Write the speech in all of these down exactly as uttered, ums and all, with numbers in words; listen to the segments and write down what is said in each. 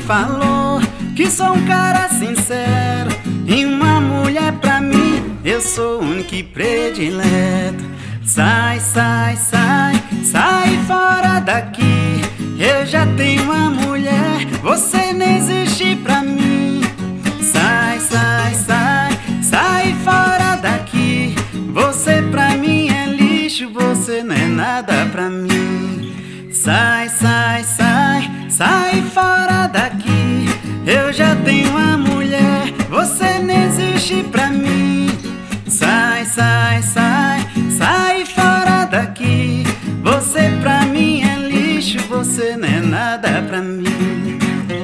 falou que sou um cara sincero, e uma mulher pra mim eu sou o único e predileto. Sai, sai, sai, sai fora daqui. Eu já tenho uma mulher, você não existe pra mim. Sai, sai, sai, sai fora daqui. Você pra mim é lixo, você não é nada pra mim. Sai, sai, sai, sai fora daqui. Eu já tenho uma mulher, você não existe pra mim. Sai, sai, sai, sai fora daqui. Você pra mim é lixo, você não é nada pra mim.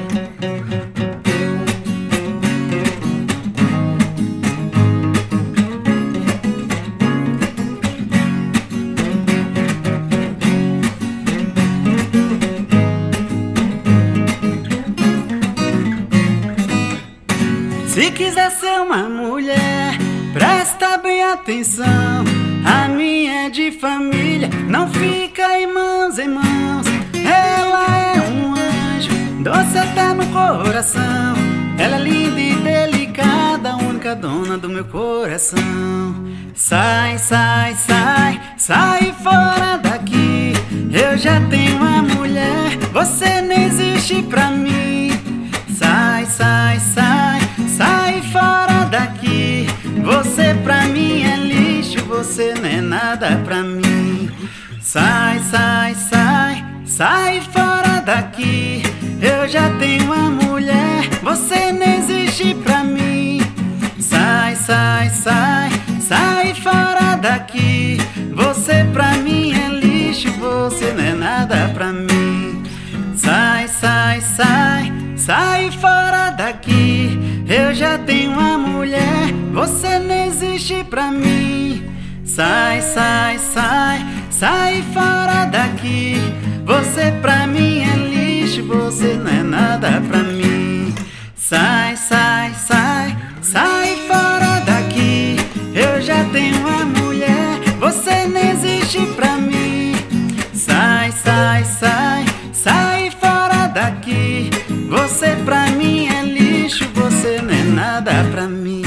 Se quiser ser uma mulher, presta bem atenção. A minha é de família, não fica em mãos em mãos. Ela é um anjo, doce até no coração. Ela é linda e delicada, a única dona do meu coração. Sai, sai, sai, sai fora daqui. Eu já tenho uma mulher, você não existe pra mim. Sai, sai, sai, sai fora daqui. Você pra mim é lixo, você não é nada pra mim. Sai, sai, sai, sai fora daqui. Eu já tenho uma mulher, você não existe pra mim. Sai, sai, sai, sai fora daqui. Você pra mim é lixo, você não é nada pra mim. Sai, sai, sai, sai fora daqui. Eu já tenho uma mulher, você não existe pra mim. Sai, sai, sai, sai fora daqui. Você pra mim é lixo, você não é nada pra mim. Sai, sai, sai, sai fora daqui. Eu já tenho uma mulher, você não existe pra mim. Sai, sai, sai, sai fora daqui. Você pra mim é lixo, você não é nada pra mim.